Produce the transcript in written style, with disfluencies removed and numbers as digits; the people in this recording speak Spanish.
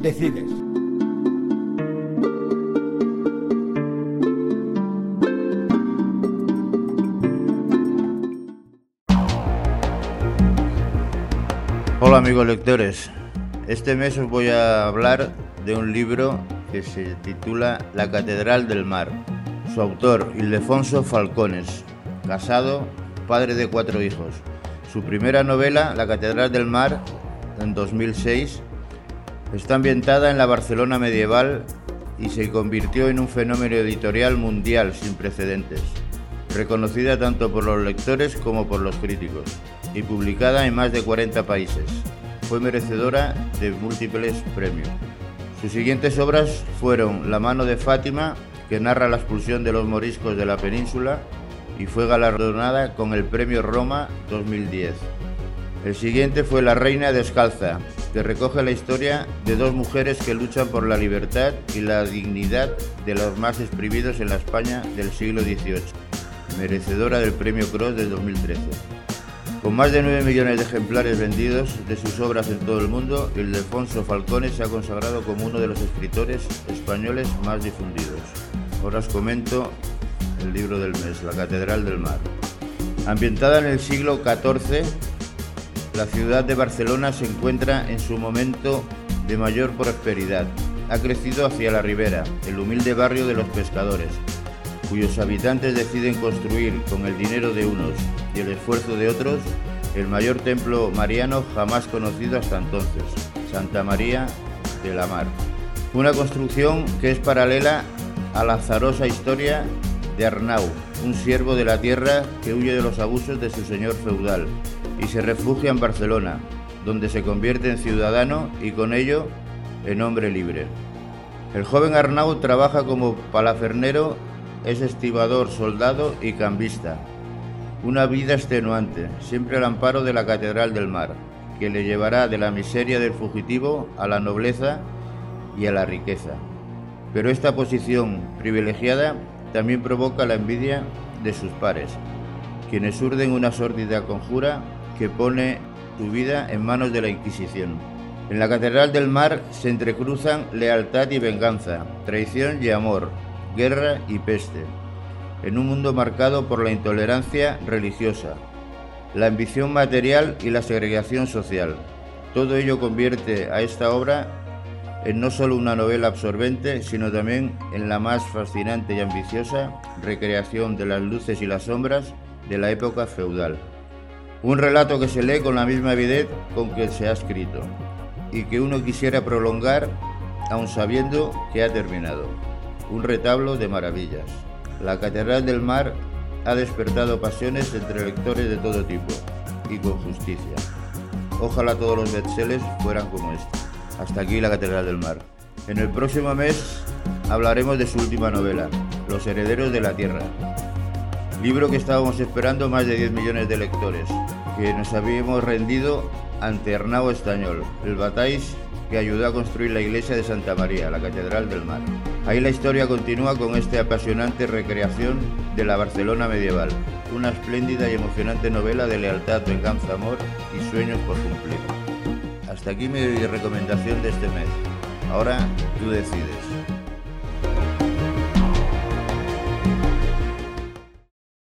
decides. Hola amigos lectores, este mes os voy a hablar de un libro que se titula La Catedral del Mar. Su autor, Ildefonso Falcones, casado, padre de 4 hijos. Su primera novela, La Catedral del Mar, en 2006, está ambientada en la Barcelona medieval y se convirtió en un fenómeno editorial mundial sin precedentes, reconocida tanto por los lectores como por los críticos, y publicada en más de 40 países. Fue merecedora de múltiples premios. Sus siguientes obras fueron La mano de Fátima, que narra la expulsión de los moriscos de la península y fue galardonada con el Premio Roma 2010. El siguiente fue La reina descalza, que recoge la historia de 2 mujeres que luchan por la libertad y la dignidad de los más exprimidos en la España del siglo XVIII, merecedora del Premio Cros de 2013. Con más de 9 millones de ejemplares vendidos de sus obras en todo el mundo, Ildefonso Falcones se ha consagrado como uno de los escritores españoles más difundidos. Ahora os comento el libro del mes, La Catedral del Mar. Ambientada en el siglo XIV, la ciudad de Barcelona se encuentra en su momento de mayor prosperidad. Ha crecido hacia la ribera, el humilde barrio de los pescadores, cuyos habitantes deciden construir con el dinero de unos y el esfuerzo de otros el mayor templo mariano jamás conocido hasta entonces, Santa María de la Mar. Una construcción que es paralela a la azarosa historia de Arnau, un siervo de la tierra que huye de los abusos de su señor feudal y se refugia en Barcelona, donde se convierte en ciudadano y con ello en hombre libre. El joven Arnau trabaja como palafernero, es estibador, soldado y cambista. Una vida extenuante, siempre al amparo de la Catedral del Mar, que le llevará de la miseria del fugitivo a la nobleza y a la riqueza. Pero esta posición privilegiada también provoca la envidia de sus pares, quienes urden una sórdida conjura que pone su vida en manos de la Inquisición. En la Catedral del Mar se entrecruzan lealtad y venganza, traición y amor, guerra y peste, en un mundo marcado por la intolerancia religiosa, la ambición material y la segregación social. Todo ello convierte a esta obra en no solo una novela absorbente, sino también en la más fascinante y ambiciosa recreación de las luces y las sombras de la época feudal. Un relato que se lee con la misma avidez con que se ha escrito y que uno quisiera prolongar aun sabiendo que ha terminado. Un retablo de maravillas. La Catedral del Mar ha despertado pasiones entre lectores de todo tipo y con justicia. Ojalá todos los bestsellers fueran como este. Hasta aquí La Catedral del Mar. En el próximo mes hablaremos de su última novela, Los herederos de la tierra. Libro que estábamos esperando más de 10 millones de lectores, que nos habíamos rendido ante Arnau Estañol, el batáis que ayudó a construir la iglesia de Santa María, la Catedral del Mar. Ahí la historia continúa con esta apasionante recreación de la Barcelona medieval, una espléndida y emocionante novela de lealtad, venganza, amor y sueños por cumplir. Hasta aquí mi recomendación de este mes. Ahora tú decides.